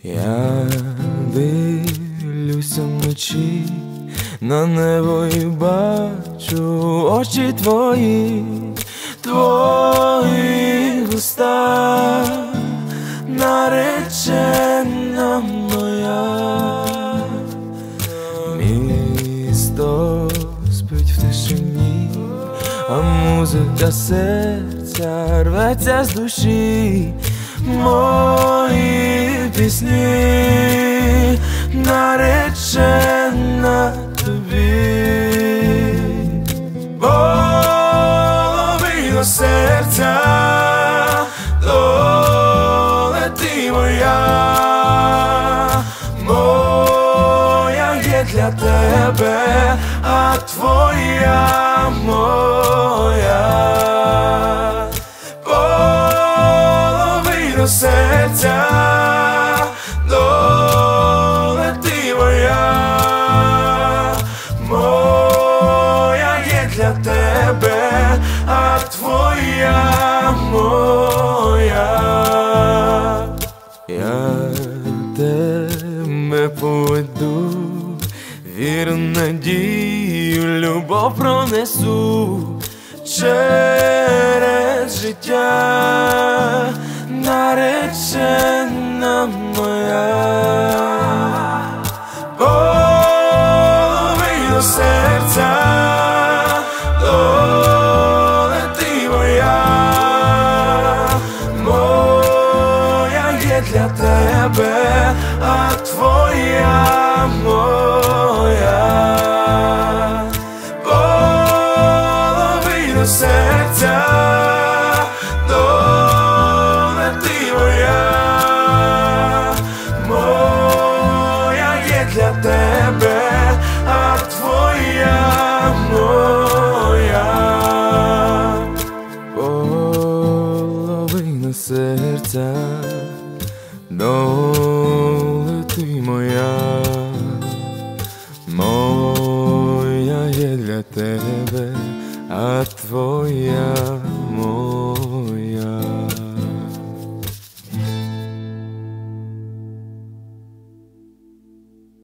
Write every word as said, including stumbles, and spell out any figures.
Я дивлюся вночі на небо і бачу очі твої, твої уста, наречена моя. Місто спить в тишині, а музика серця рветься з душі. Мої пісні наречена тобі, половина серця, доле ти моя, моя є для тебе, а твоя моя. Серця, доле ти моя, моя є для тебе, а твоя моя. Я тебе поведу, віру, надію, любов пронесу через життя, наречена моя. Половина серця, доле ти моя, моя є для тебе, а твоя моя. Половина серця, для тебе, а твоя моя. Половина серця, доле ти моя, моя є для тебе, а твоя моя.